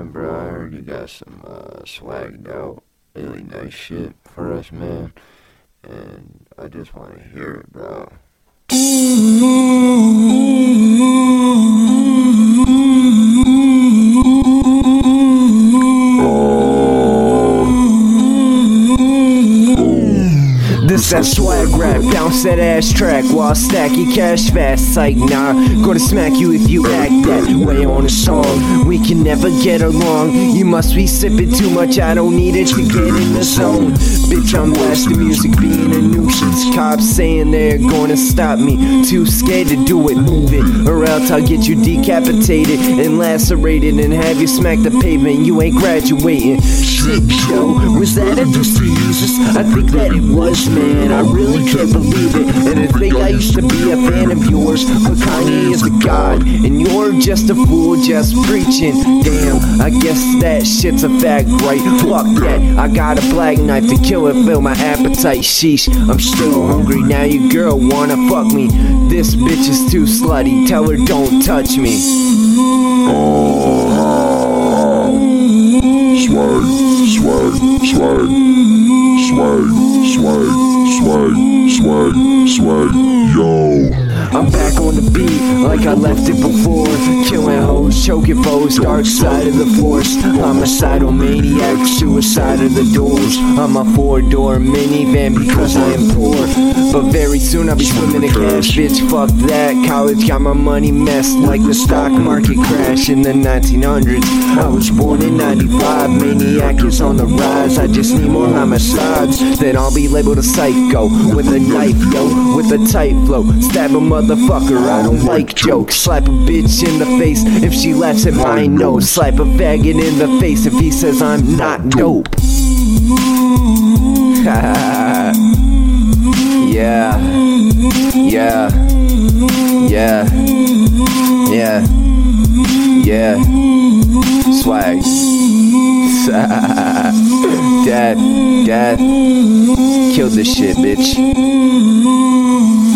man, bro. I heard you got some swagged out, really nice shit for us, man. And I just want to hear it, bro. This that swag rap, bounce that ass track while I stack your cash fast. Like nah, gonna smack you if you act that way on a song. We can never get along. You must be sipping too much, I don't need it to get in the zone. Bitch, I'm blasting music, being a nuisance. Cops saying they're gonna stop me. Too scared to do it, move it, or else I'll get you decapitated and lacerated and have you smack the pavement. You ain't graduating. Shit, yo, was that a deuce to Jesus? I think that it was, man. I really can't believe it. And I think I used to be a fan of yours, but Kanye is a god, and you're just a fool just preaching. Damn, I guess that shit's a fact, right? Fuck that, I got a black knife to kill and fill my appetite. Sheesh, I'm still hungry. Now your girl wanna fuck me. This bitch is too slutty. Tell her don't touch me. Swag, swag, swag, swag, swag, swag, swag, swag, yo. I'm back on the beat like I left it before. Killing hoes, choking foes, dark side of the force. Homicidal maniac, suicide of the doors. I'm a four-door minivan because I am poor. But very soon I'll be swimming in cash, bitch, fuck that. College got my money messed like the stock market crash in the 1900s. I was born in 95, maniac is on the rise. I just need more homicides, then I'll be labeled a psycho. With a knife, yo, with a tight flow. Stab a motherfucker, I don't like jokes. Slap a bitch in the face if she laughs at my nose. Slap a faggot in the face if he says I'm not dope. Yeah, yeah, yeah, yeah, yeah. Swag. Dad, killed this shit, bitch.